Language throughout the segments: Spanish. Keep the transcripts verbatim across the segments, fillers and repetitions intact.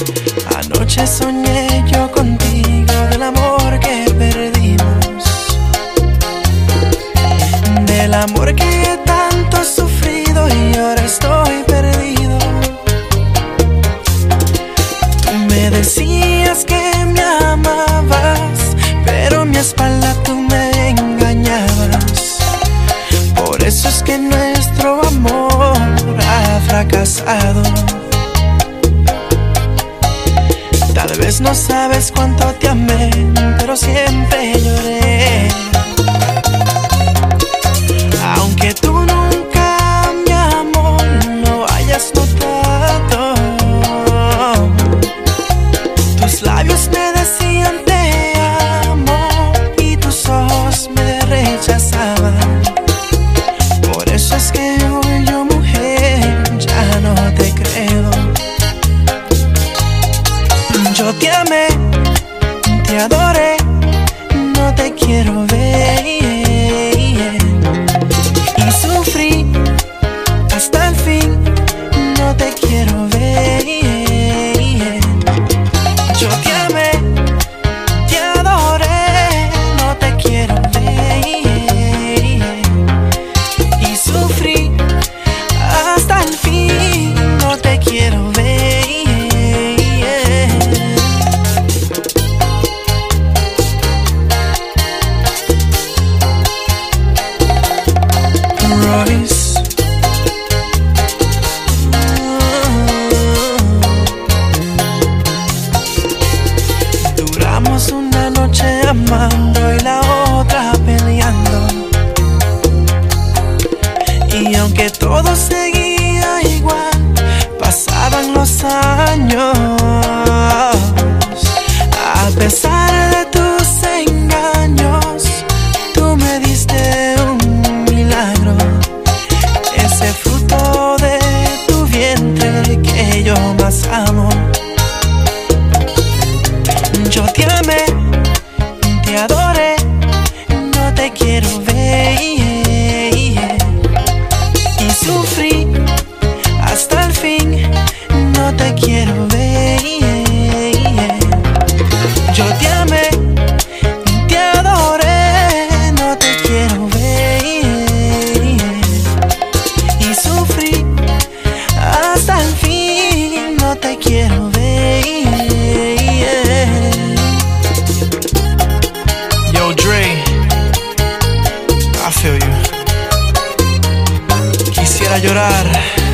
Anoche soñé yo contigo del amor que perdimos, del amor que tanto he sufrido y ahora estoy perdido. Tú me decías que me amabas, pero en mi espalda tú me engañabas. Por eso es que nuestro amor ha fracasado. Tal vez no sabes cuánto te amé, pero siempre lloré. Aunque tú nunca, mi amor, lo hayas notado, tus labios me decían te amo y tus ojos me rechazaban. Por eso es que hoy yo, mujer, ya no te creo. Yo te amé, te adoré, no te quiero ver, y sufrí hasta el fin, no te quiero ver. Yo te amé, te adoré, no te quiero ver, y sufrí hasta el fin, no te quiero ver. Duramos una noche amando y la otra peleando, y aunque todo seguía igual, pasaban los años. A pesar de tus engaños, tú me diste un milagro, ese fruto de tu vientre que yo más amo. Yo te amé, te adoré, no te quiero ver, y sufrí hasta el fin, no te quiero ver. Yo te amé, te adoré, no te quiero ver, y sufrí hasta el fin, no te quiero ver. Yo, Dre, I feel you. Quisiera llorar.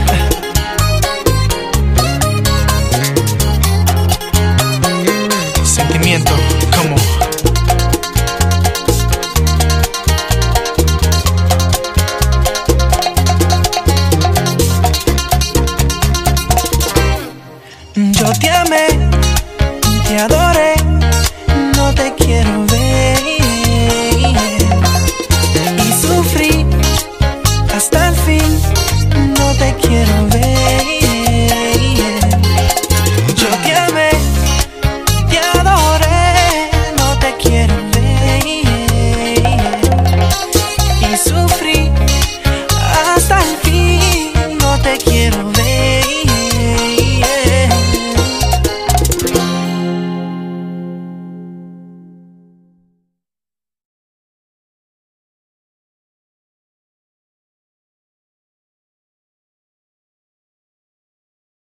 Sentimiento, como yo te amé, te adoré, no te quiero